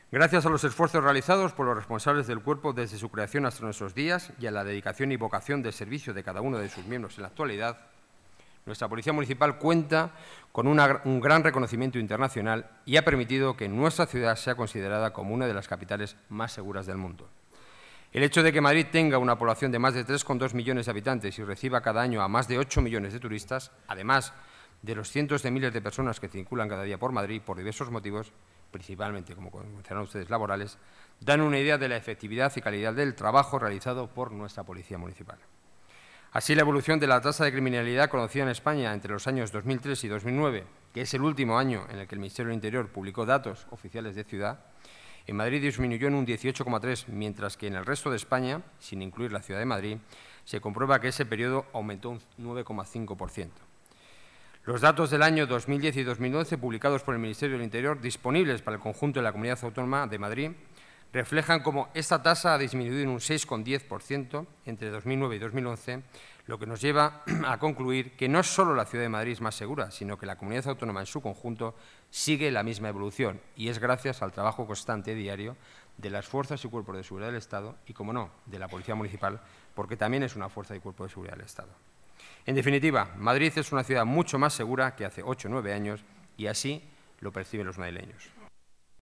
Gracias a los esfuerzos realizados por los responsables del Cuerpo desde su creación hasta nuestros días y a la dedicación y vocación de servicio de cada uno de sus miembros en la actualidad, nuestra Policía Municipal cuenta con un gran reconocimiento internacional y ha permitido que nuestra ciudad sea considerada como una de las capitales más seguras del mundo. El hecho de que Madrid tenga una población de más de 3,2 millones de habitantes y reciba cada año a más de 8 millones de turistas, además de los cientos de miles de personas que circulan cada día por Madrid por diversos motivos, principalmente, como mencionaron ustedes, laborales, dan una idea de la efectividad y calidad del trabajo realizado por nuestra Policía Municipal. Así, la evolución de la tasa de criminalidad conocida en España entre los años 2003 y 2009, que es el último año en el que el Ministerio del Interior publicó datos oficiales de ciudad, en Madrid disminuyó en un 18,3%, mientras que en el resto de España, sin incluir la Ciudad de Madrid, se comprueba que ese periodo aumentó un 9,5%. Los datos del año 2010 y 2011, publicados por el Ministerio del Interior, disponibles para el conjunto de la Comunidad Autónoma de Madrid, reflejan cómo esta tasa ha disminuido en un 6,10% entre 2009 y 2011, lo que nos lleva a concluir que no solo la Ciudad de Madrid es más segura, sino que la Comunidad Autónoma en su conjunto sigue la misma evolución, y es gracias al trabajo constante diario de las fuerzas y cuerpos de seguridad del Estado y, como no, de la Policía Municipal, porque también es una fuerza y cuerpo de seguridad del Estado. En definitiva, Madrid es una ciudad mucho más segura que hace 8 o 9 años y así lo perciben los madrileños.